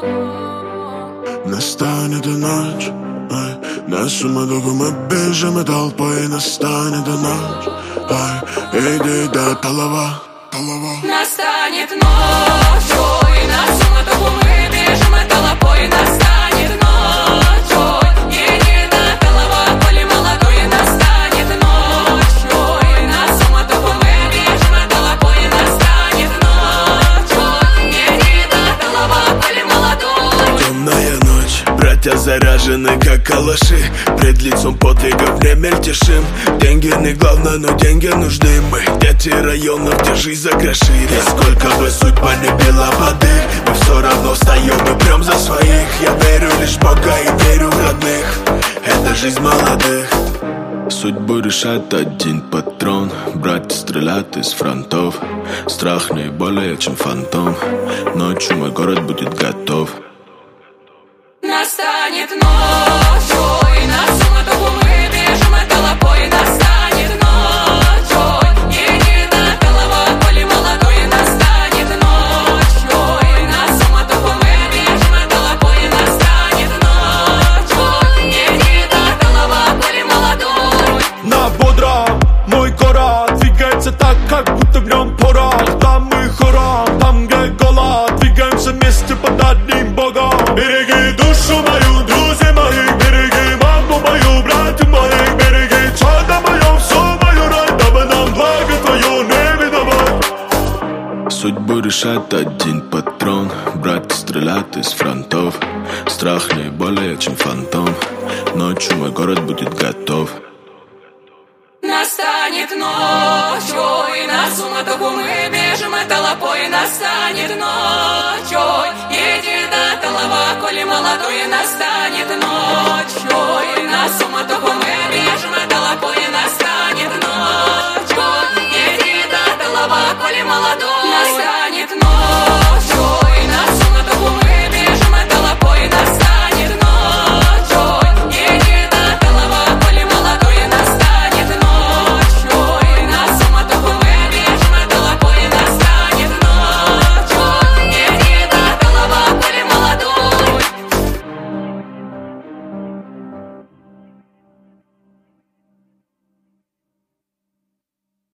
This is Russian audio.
Настанет и ночь, ай, на суматоху мы бежим и толпой. Настанет и ночь, ай, иди до толова. Настанет ночь, ой, на суматоху мы бежим и толпой. Настанет ночь, ой, иди до толова, коли молодой. Настанет ночь, ой, на суматоху мы бежим и толпой. Настанет ночь, ой, иди до толова, коли молодой. Темная ночь, братья заряжены как калаши. Пред лицом подвигов не мельтешим. Деньги не главное, но деньги нужны. Мы дети районов, держись за гроши. И сколько бы судьба не била под их, мы все равно встаем и прям за своих. Я верю лишь в Бога и верю в родных. Это жизнь молодых. Судьбу решает один патрон. Братья стреляют из фронтов. Страх не более чем фантом. Ночью мой город будет готов. Настанет ночь, ой, на суматоху мы бежим и толпой. Настанет ночь, ой, иди до толова, коли молодой. Настанет ночь, ой, на суматоху мы бежим и толпой. Настанет ночь, ой, иди до толова, коли молодой. На бодром мой город двигается так, как будто в нем порох. Там мы хором, там где голод. Двигаемся вместе под одним богом. Береги душу мою, друзья моих, береги маму мою, братьев моих, береги чадо мое, все мое рай, дабы нам благо твое не видовать. Судьбу решает один патрон. Братья стреляют из фронтов. Страх не более чем фантом. Ночью мой город будет готов. Настанет ночь, ой, на суматоху мы бежим и толпой. Настанет ночь, ой, иди до толова, коли молодой. Настанет ночь,